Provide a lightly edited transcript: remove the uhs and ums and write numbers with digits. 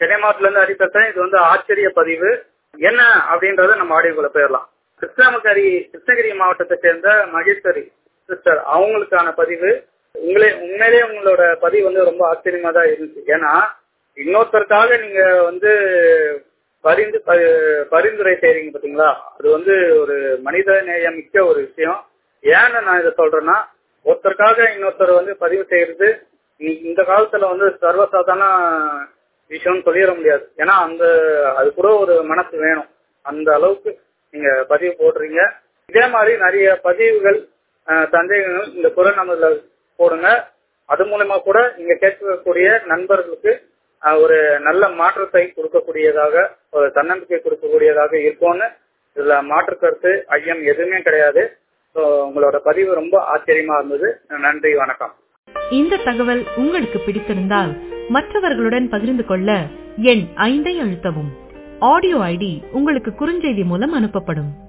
சென்னை மாவட்டத்துல இருந்து ஹரி பேசுறேன். இது வந்து ஆச்சரிய பதிவு என்ன அப்படின்றத நம்ம ஆடியோக்குள்ள போயிடலாம். கிருஷ்ணகிரி மாவட்டத்தை சேர்ந்த மகேஸ்வரி சிஸ்டர் அவங்களுக்கான பதிவு. உண்மையிலேயே உங்களோட பதிவு வந்து ரொம்ப ஆச்சரியமா தான் இருந்துச்சு. ஏன்னா இன்னொருத்தருக்காக நீங்க வந்து பரிந்துரை செய்றீங்க பாத்தீங்களா, அது வந்து ஒரு மனித நேயம் மிக்க ஒரு விஷயம். ஏன்னு நான் இதை சொல்றேன்னா, ஒருத்தருக்காக இன்னொருத்தர் வந்து பதிவு செய்யறது இந்த காலத்துல வந்து சர்வசாதாரண விஷயம்னு சொல்லிட முடியாது. ஏன்னா அது கூட ஒரு மனசு வேணும். அந்த அளவுக்கு நீங்க பதிவு போடுறீங்க. இதே மாதிரி நிறைய பதிவுகள் சந்தேகங்கள் இந்த குரல் நம்பர்ல போடுங்க. அது மூலமா கூட நீங்க கேட்கக்கூடிய நண்பர்களுக்கு ஒரு நல்ல மாற்றத்தை கொடுக்கக்கூடியதாக, ஒரு தன்னம்பிக்கை கொடுக்கக்கூடியதாக இருக்கும்னு இதுல மாற்று கருத்து ஐயம் எதுவுமே கிடையாது. உங்களோட பதிவு ரொம்ப ஆச்சரியமா இருந்தது. நன்றி, வணக்கம். இந்த தகவல் உங்களுக்கு பிடித்திருந்தால் மற்றவர்களுடன் பகிர்ந்து கொள்ள எண் 5 அழுத்தவும். ஆடியோ ஐடி உங்களுக்கு குறுஞ்செய்தி மூலம் அனுப்பப்படும்.